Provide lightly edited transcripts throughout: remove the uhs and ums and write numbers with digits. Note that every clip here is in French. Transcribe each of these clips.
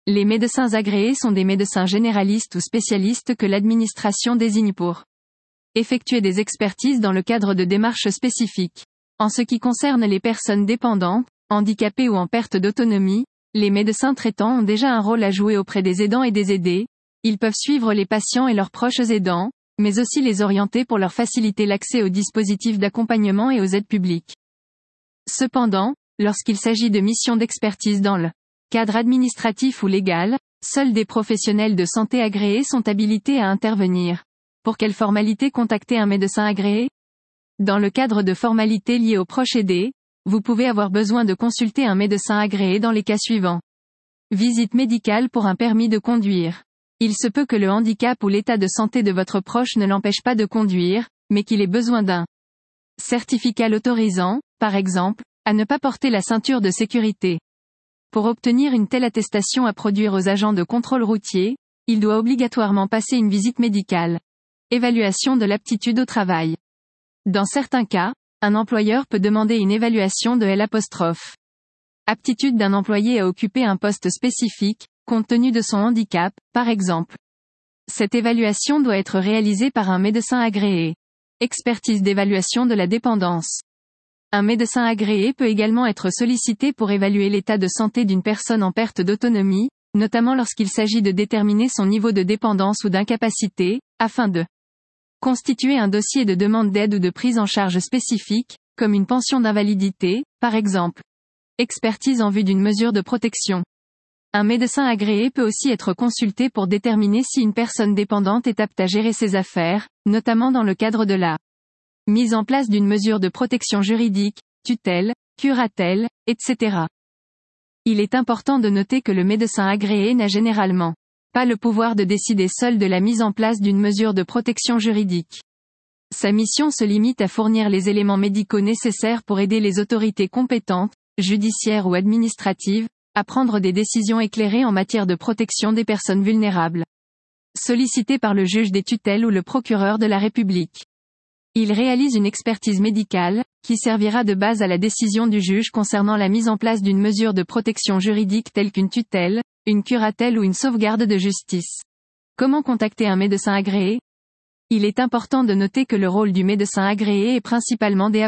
Les médecins agréés sont des médecins généralistes ou spécialistes que l'administration désigne pour effectuer des expertises dans le cadre de démarches spécifiques. En ce qui concerne les personnes dépendantes, handicapées ou en perte d'autonomie, les médecins traitants ont déjà un rôle à jouer auprès des aidants et des aidés. Ils peuvent suivre les patients et leurs proches aidants, mais aussi les orienter pour leur faciliter l'accès aux dispositifs d'accompagnement et aux aides publiques. Cependant, lorsqu'il s'agit de missions d'expertise dans le cadre administratif ou légal, seuls des professionnels de santé agréés sont habilités à intervenir. Pour quelle formalité contacter un médecin agréé ? Dans le cadre de formalités liées aux proches aidés, vous pouvez avoir besoin de consulter un médecin agréé dans les cas suivants. Visite médicale pour un permis de conduire. Il se peut que le handicap ou l'état de santé de votre proche ne l'empêche pas de conduire, mais qu'il ait besoin d'un certificat l'autorisant, par exemple, à ne pas porter la ceinture de sécurité. Pour obtenir une telle attestation à produire aux agents de contrôle routier, il doit obligatoirement passer une visite médicale. Évaluation de l'aptitude au travail. Dans certains cas, un employeur peut demander une évaluation de L'. Aptitude d'un employé à occuper un poste spécifique, compte tenu de son handicap, par exemple. Cette évaluation doit être réalisée par un médecin agréé. Expertise d'évaluation de la dépendance. Un médecin agréé peut également être sollicité pour évaluer l'état de santé d'une personne en perte d'autonomie, notamment lorsqu'il s'agit de déterminer son niveau de dépendance ou d'incapacité, afin de constituer un dossier de demande d'aide ou de prise en charge spécifique, comme une pension d'invalidité, par exemple. Expertise en vue d'une mesure de protection. Un médecin agréé peut aussi être consulté pour déterminer si une personne dépendante est apte à gérer ses affaires, notamment dans le cadre de la mise en place d'une mesure de protection juridique, tutelle, curatelle, etc. Il est important de noter que le médecin agréé n'a généralement pas le pouvoir de décider seul de la mise en place d'une mesure de protection juridique. Sa mission se limite à fournir les éléments médicaux nécessaires pour aider les autorités compétentes, judiciaires ou administratives, à prendre des décisions éclairées en matière de protection des personnes vulnérables. Sollicité par le juge des tutelles ou le procureur de la République. Il réalise une expertise médicale, qui servira de base à la décision du juge concernant la mise en place d'une mesure de protection juridique telle qu'une tutelle, une curatelle ou une sauvegarde de justice. Comment contacter un médecin agréé ? Il est important de noter que le rôle du médecin agréé est principalement D'.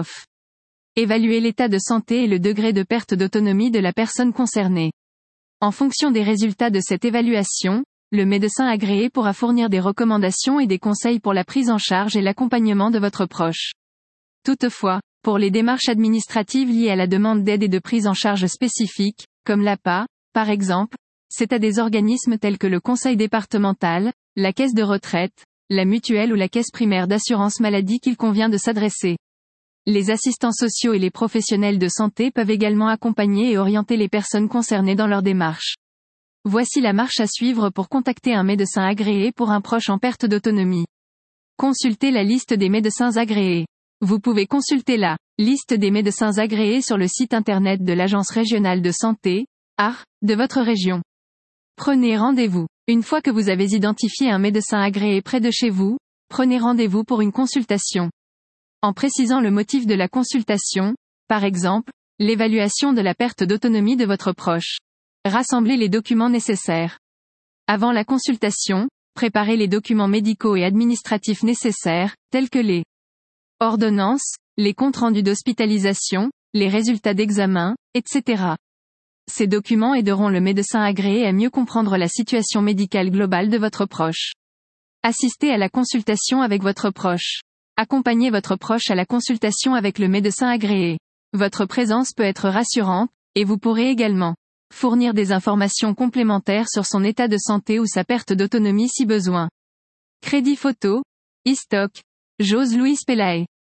Évaluer l'état de santé et le degré de perte d'autonomie de la personne concernée. En fonction des résultats de cette évaluation, le médecin agréé pourra fournir des recommandations et des conseils pour la prise en charge et l'accompagnement de votre proche. Toutefois, pour les démarches administratives liées à la demande d'aide et de prise en charge spécifique, comme l'APA, par exemple, c'est à des organismes tels que le conseil départemental, la caisse de retraite, la mutuelle ou la caisse primaire d'assurance maladie qu'il convient de s'adresser. Les assistants sociaux et les professionnels de santé peuvent également accompagner et orienter les personnes concernées dans leur démarche. Voici la marche à suivre pour contacter un médecin agréé pour un proche en perte d'autonomie. Consultez la liste des médecins agréés. Vous pouvez consulter la liste des médecins agréés sur le site internet de l'Agence régionale de santé, ARS, de votre région. Prenez rendez-vous. Une fois que vous avez identifié un médecin agréé près de chez vous, prenez rendez-vous pour une consultation. En précisant le motif de la consultation, par exemple, l'évaluation de la perte d'autonomie de votre proche. Rassemblez les documents nécessaires. Avant la consultation, préparez les documents médicaux et administratifs nécessaires, tels que les ordonnances, les comptes rendus d'hospitalisation, les résultats d'examen, etc. Ces documents aideront le médecin agréé à mieux comprendre la situation médicale globale de votre proche. Assistez à la consultation avec votre proche. Accompagnez votre proche à la consultation avec le médecin agréé. Votre présence peut être rassurante, et vous pourrez également fournir des informations complémentaires sur son état de santé ou sa perte d'autonomie si besoin. Crédit photo, e-stock, Jose Luis Pelae.